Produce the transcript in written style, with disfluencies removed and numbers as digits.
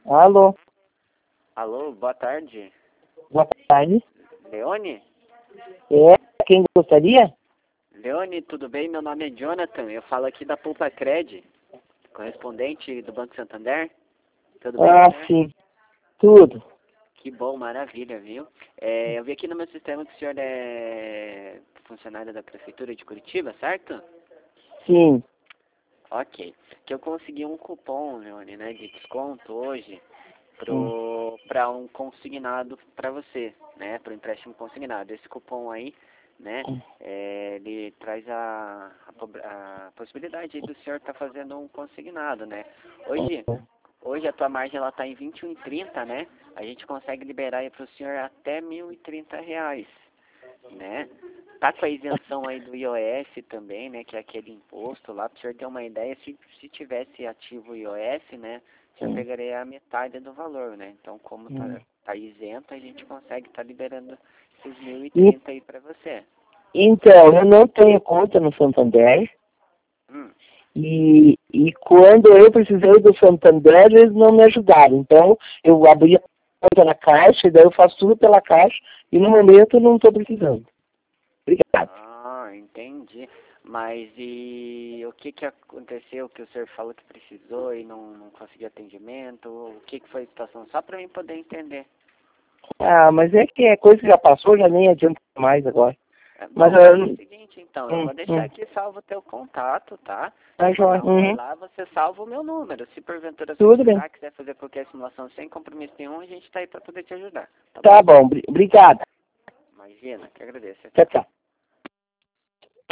Alô, Alô, boa tarde. boa tarde. Leone? É, quem gostaria? Leone, tudo bem? Meu nome é Jonathan. Eu falo aqui da Poupa Cred, correspondente do Banco Santander. Tudo bem, Ah, senhor? sim, tudo. Que bom, maravilha, viu? Eu vi aqui no meu sistema que o senhor é funcionário da Prefeitura de Curitiba, certo? Sim. Ok. Que eu consegui um cupom, Leone, né, de desconto hoje Hum, para um consignado para você, né, para o empréstimo consignado. Esse cupom aí, né, hum, ele traz a possibilidade aí do senhor estar fazendo um consignado, né. Hoje a tua margem ela está em 21,30, né, a gente consegue liberar aí para o senhor até R$ 1.030, né. Tá com a isenção aí do IOS também, né, que é aquele imposto lá, para o senhor ter uma ideia, se tivesse ativo o IOS, né, o senhor hum, pegaria a metade do valor, né, então como hum. tá isento, a gente consegue estar liberando esses mil e E- trinta aí para você. Então, eu não tenho conta no Santander Hum. e quando eu precisei do Santander, eles não me ajudaram. Então, eu abri a conta na Caixa e daí eu faço tudo pela Caixa e no momento eu não estou precisando. Obrigado. Ah, entendi. Mas e o que que aconteceu que o senhor falou que precisou e não conseguiu atendimento? O que que foi a situação? Só para mim poder entender. Ah, mas é que é coisa que já passou, já nem adianta mais agora. Mas, Bom, faz o seguinte, então, eu vou deixar hum. aqui salvo o teu contato, tá? Tá Eu joia. mandar um mail Uhum. lá, você salva o meu número. Se porventura Tudo bem. precisar, quiser fazer qualquer simulação sem compromisso nenhum, a gente tá aí para poder te ajudar, tá Tá bom? bom. Obrigado. Imagina, que agradeço. Tchau, Tchau. tchau.